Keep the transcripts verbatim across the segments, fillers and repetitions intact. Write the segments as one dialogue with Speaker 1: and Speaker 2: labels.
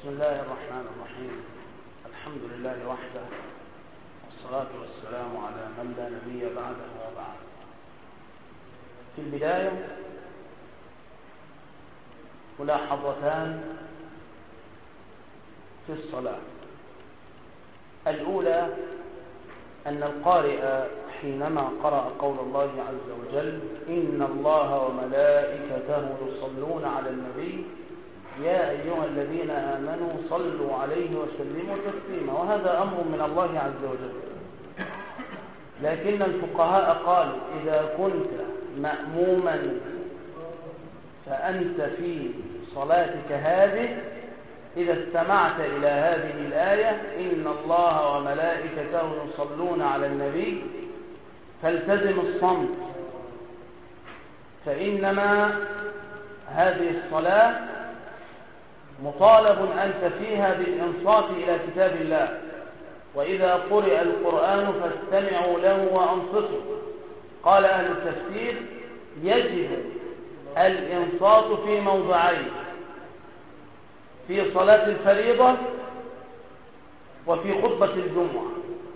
Speaker 1: بسم الله الرحمن الرحيم. الحمد لله وحده، والصلاة والسلام على من لا نبي بعده وبعد. في البداية ملاحظتان في الصلاة. الأولى أن القارئ حينما قرأ قول الله عز وجل إن الله وملائكته يصلون على النبي يا أيها الذين آمنوا صلوا عليه وسلموا تسليما، وهذا أمر من الله عز وجل. لكن الفقهاء قالوا إذا كنت مأموما فأنت في صلاتك هذه إذا استمعت إلى هذه الآية إن الله وملائكته يصلون على النبي فالتزم الصمت، فإنما هذه الصلاة مطالب أنت فيها بالإنصات إلى كتاب الله، وإذا قرئ القرآن فاستمعوا له وأنصتوا. قال أهل التفسير يجب الإنصات في موضعين: في صلاة الفريضة وفي خطبة الجمعة.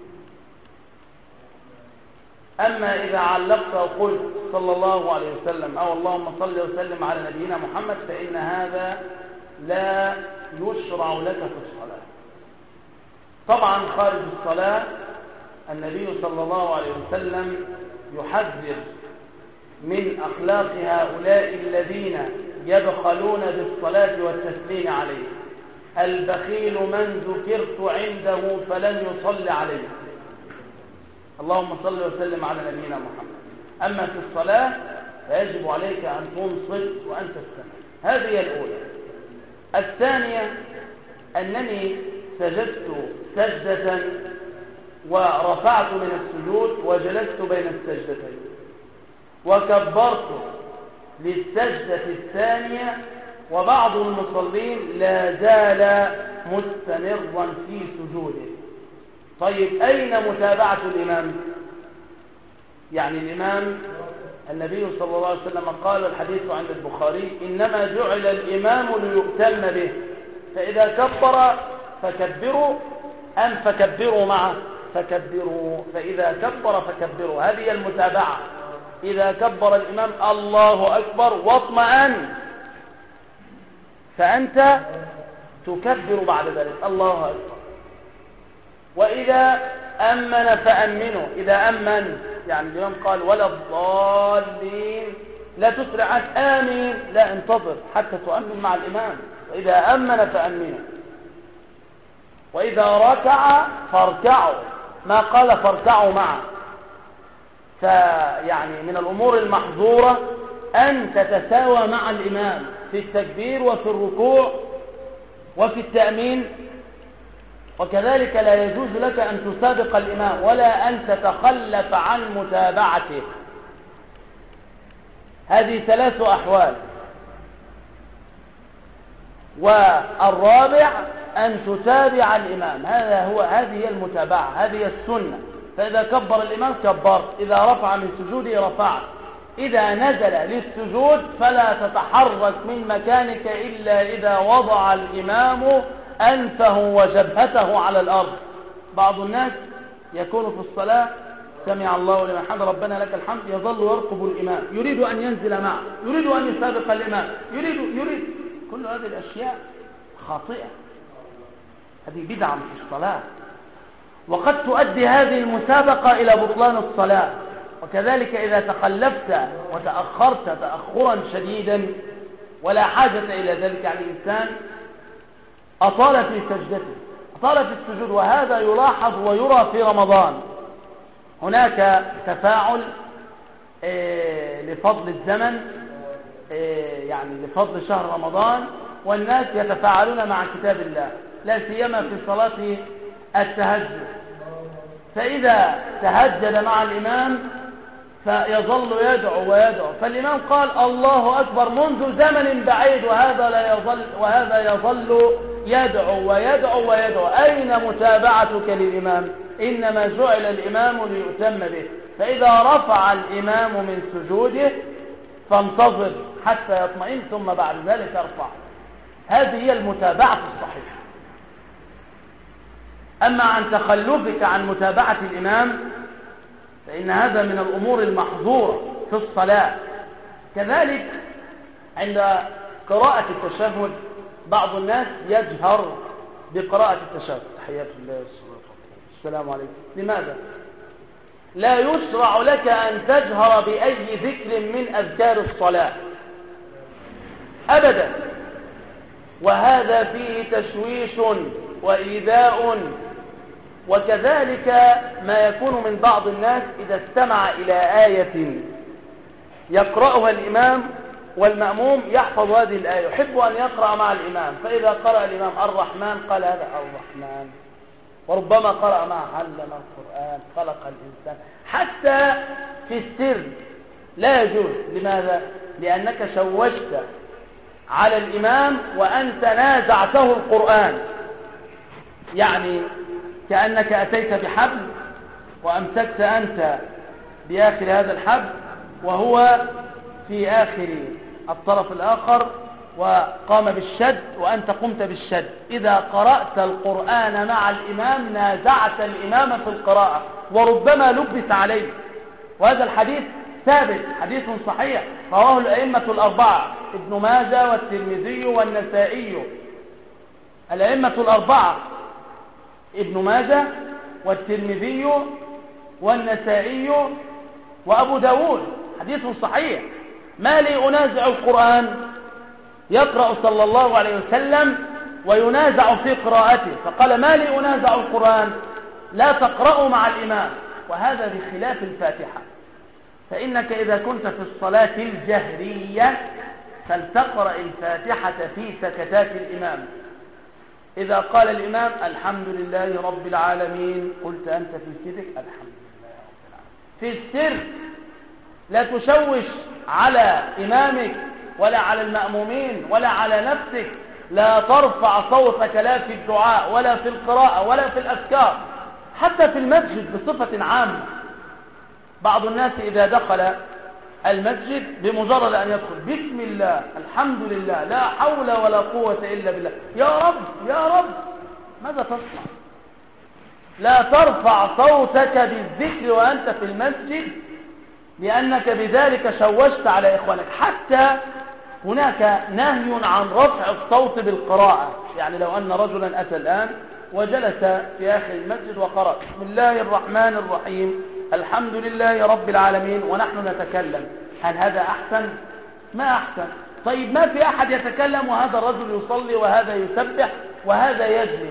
Speaker 1: أما إذا علقت وقلت صلى الله عليه وسلم أو اللهم صل وسلم على نبينا محمد فإن هذا لا يشرع لك في الصلاة. طبعا خارج الصلاة النبي صلى الله عليه وسلم يحذر من أخلاق هؤلاء الذين يبخلون بالصلاة والتسليم عليه. البخيل من ذكرت عنده فلم يصل عليه. اللهم صل وسلم على نبينا محمد. أما في الصلاة فيجب عليك أن تنصت وأن تستمع. هذه الأولى. الثانية أنني سجدت سجدة ورفعت من السجود وجلست بين السجدتين وكبرت للسجدة الثانية، وبعض المصلين لا زال مستمرا في سجوده. طيب أين متابعة الإمام؟ يعني الإمام النبي صلى الله عليه وسلم قال الحديث عند البخاري إنما جعل الإمام ليؤتم به، فإذا كبر فكبروا أم فكبروا معه فكبروا، فإذا كبر فكبروا. هذه المتابعة. إذا كبر الإمام الله أكبر واطمأن فأنت تكبر بعد ذلك الله أكبر. وإذا أمن فأمنوا. إذا أمن يعني الإمام قال ولا الضالين لا تسرع آمين، لا انتظر حتى تؤمن مع الإمام. وإذا أمن فأمنوا. وإذا ركع فاركعوا، ما قال فاركعوا معه. فيعني من الأمور المحظورة أن تتساوى مع الإمام في التكبير وفي الركوع وفي التأمين، وكذلك لا يجوز لك أن تسابق الإمام ولا أن تتخلف عن متابعته. هذه ثلاث أحوال. والرابع أن تتابع الإمام. هذا هو هذه هي المتابعة، هذه السنة. فإذا كبر الإمام كبرت، إذا رفع من سجوده رفعت، إذا نزل للسجود فلا تتحرك من مكانك إلا إذا وضع الإمام أنفه وجبهته على الأرض. بعض الناس يكون في الصلاة سمع الله لمن حمده ربنا لك الحمد يظل يرقب الإمام، يريد أن ينزل معه، يريد أن يسابق الإمام، يريد يريد كل هذه الأشياء خاطئة. هذه بدعة في الصلاة، وقد تؤدي هذه المسابقة إلى بطلان الصلاة. وكذلك إذا تخلفت وتأخرت تأخرا شديدا ولا حاجة إلى ذلك، يعني إنسان أطال في سجدته، أطال في السجود، وهذا يلاحظ ويرى في رمضان. هناك تفاعل إيه لفضل الزمن، إيه يعني لفضل شهر رمضان، والناس يتفاعلون مع كتاب الله، لا سيما في صلاة التهجد. فإذا تهجد مع الإمام فيظل يدعو ويدعو، فالإمام قال الله أكبر منذ زمن بعيد، وهذا لا يظل وهذا يظل يدعو ويدعو ويدعو. أين متابعتك للإمام؟ إنما جعل الإمام ليؤتم به. فإذا رفع الإمام من سجوده فانتظر حتى يطمئن ثم بعد ذلك ارفع. هذه هي المتابعة الصحيحة. أما عن تخلفك عن متابعة الإمام فإن هذا من الأمور المحظورة في الصلاة. كذلك عند قراءة التشهد بعض الناس يجهر بقراءة التشهد، تحيات الله السلام عليكم. لماذا؟ لا يشرع لك أن تجهر بأي ذكر من أذكار الصلاة أبدا، وهذا فيه تشويش وإيذاء. وكذلك ما يكون من بعض الناس إذا استمع إلى آية يقرأها الإمام والمأموم يحفظ هذه الآية، يحب أن يقرأ مع الإمام، فإذا قرأ الإمام الرحمن قال هذا الرحمن، وربما قرأ مع علم القرآن خلق الإنسان. حتى في السر لا يجوز. لماذا؟ لأنك شوشت على الإمام وأنت نازعته القرآن، يعني كأنك أتيت بحبل وأمسكت أنت بآخر هذا الحبل وهو في آخر الطرف الآخر وقام بالشد وأنت قمت بالشد. إذا قرأت القرآن مع الإمام نازعت الإمام في القراءة وربما لبس عليه. وهذا الحديث ثابت، حديث صحيح رواه الأئمة الأربعة، ابن ماجه والترمذي والنسائي. الأئمة الأربعة ابن ماجه والترمذي والنسائي وأبو داود، حديث صحيح. ما لي أنازع القرآن؟ يقرأ صلى الله عليه وسلم وينازع في قراءته، فقال ما لي أنازع القرآن؟ لا تقرأوا مع الإمام. وهذا بخلاف الفاتحة، فإنك إذا كنت في الصلاة الجهرية فلتقرأ الفاتحة في سكتات الإمام. إذا قال الإمام الحمد لله رب العالمين قلت أنت في سرك الحمد لله رب العالمين. في السر لا تشوش على إمامك ولا على المأمومين ولا على نفسك. لا ترفع صوتك لا في الدعاء ولا في القراءة ولا في الأذكار، حتى في المسجد بصفة عامة. بعض الناس إذا دخل المسجد بمجرد أن يدخل بسم الله الحمد لله لا حول ولا قوة إلا بالله، يا رب يا رب، ماذا تصنع؟ لا ترفع صوتك بالذكر وأنت في المسجد، لأنك بذلك شوشت على إخوانك. حتى هناك نهي عن رفع الصوت بالقراءة، يعني لو أن رجلا أتى الآن وجلس في آخر المسجد وقرأ بسم الله الرحمن الرحيم الحمد لله رب العالمين ونحن نتكلم، هل هذا أحسن؟ ما أحسن. طيب ما في أحد يتكلم وهذا الرجل يصلي وهذا يسبح وهذا يجلس،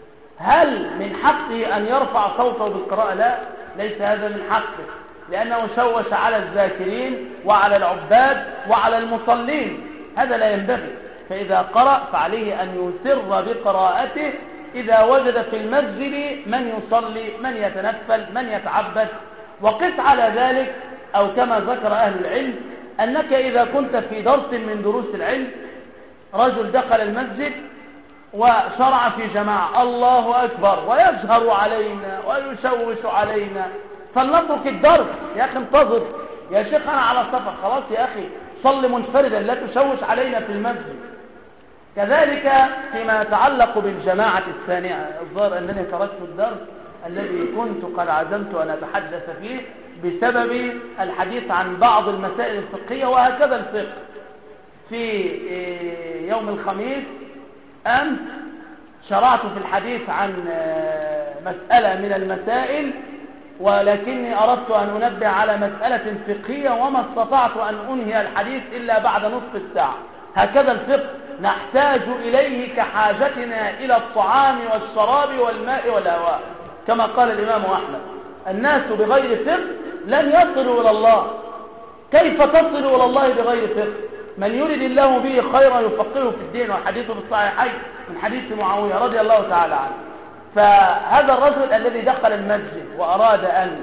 Speaker 1: هل من حقه أن يرفع صوته بالقراءة؟ لا، ليس هذا من حقه، لأنه شوش على الذاكرين وعلى العباد وعلى المصلين، هذا لا ينبغي. فإذا قرأ فعليه أن يسر بقراءته إذا وجد في المسجد من يصلي من يتنفل من يتعبد. وقس على ذلك أو كما ذكر أهل العلم أنك إذا كنت في درس من دروس العلم رجل دخل المسجد وشرع في جماعة الله أكبر ويجهر علينا ويشوش علينا، فلنترك الدرس يا أخي، انتظر يا شيخ أنا على سفر، خلاص يا أخي صل منفردا لا تشوش علينا في المسجد. كذلك فيما يتعلق بالجماعة الثانية، الظاهر أنني تركت الدرس الذي كنت قد عزمت أن أتحدث فيه بسبب الحديث عن بعض المسائل الفقهية، وهكذا الفقه. في يوم الخميس أمس شرعت في الحديث عن مسألة من المسائل، ولكني أردت أن أنبه على مسألة فقهية وما استطعت أن أنهي الحديث إلا بعد نصف الساعة. هكذا الفقه نحتاج إليه كحاجتنا إلى الطعام والشراب والماء والهواء، كما قال الإمام أحمد الناس بغير فقه لن يصلوا إلى الله. كيف تصلوا إلى الله بغير فقه؟ من يريد الله به خيرا يفقهه في الدين، والحديث في الصحيحين من حديث معاوية رضي الله تعالى عنه. فهذا الرجل الذي دخل المسجد وأراد أن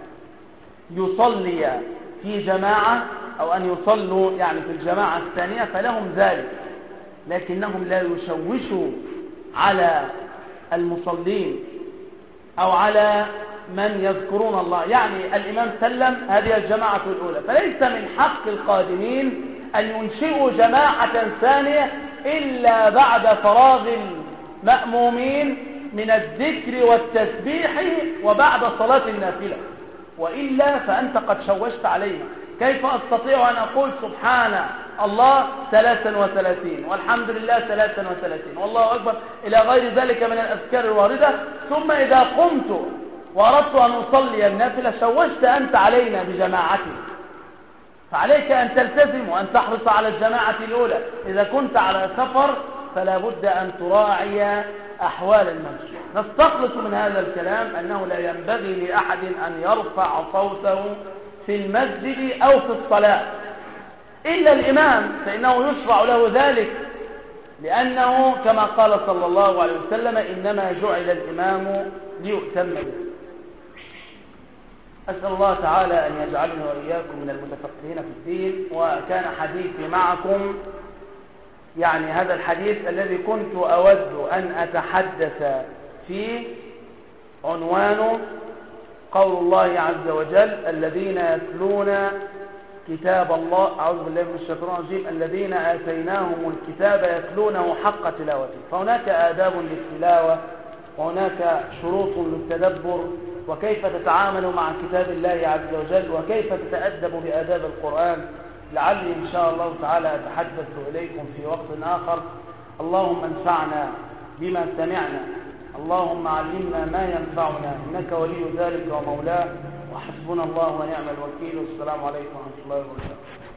Speaker 1: يصلي في جماعة أو أن يصلوا يعني في الجماعة الثانية فلهم ذلك، لكنهم لا يشوشوا على المصلين أو على من يذكرون الله. يعني الإمام سلم هذه الجماعة الأولى، فليس من حق القادمين أن ينشئوا جماعة ثانية إلا بعد فراغ المأمومين من الذكر والتسبيح وبعد صلاة النافلة، وإلا فأنت قد شوشت علينا. كيف أستطيع أن أقول سبحان الله ثلاثا وثلاثين والحمد لله ثلاثا وثلاثين والله أكبر إلى غير ذلك من الأذكار الواردة، ثم إذا قمت وأردت أن أصلي النافلة شوشت أنت علينا بجماعتنا؟ فعليك أن تلتزم وأن تحرص على الجماعة الأولى. إذا كنت على سفر فلا بد أن تراعي أحوال المسجد. نستخلص من هذا الكلام أنه لا ينبغي لأحد أن يرفع صوته في المسجد أو في الصلاة إلا الإمام، فإنه يشرع له ذلك، لأنه كما قال صلى الله عليه وسلم إنما جعل الإمام ليؤتم به. أسأل الله تعالى أن يجعلنا وإياكم من المتفقهين في الدين. وكان حديثي معكم يعني هذا الحديث الذي كنت أود أن أتحدث فيه عنوانه قول الله عز وجل الذين يتلون كتاب الله، أعوذ بالله من الشيطان الرجيم، الذين آتيناهم الكتاب يتلونه حق تلاوته. فهناك آداب للتلاوة وهناك شروط للتدبر، وكيف تتعامل مع كتاب الله عز وجل وكيف تتأدب بآداب القرآن. لعلي إن شاء الله تعالى أتحدث إليكم في وقت آخر. اللهم انفعنا بما سمعنا، اللهم علمنا ما ينفعنا، إنك ولي ذلك ومولاه، وحسبنا الله ونعم الوكيل. والسلام عليكم ورحمة الله وبركاته.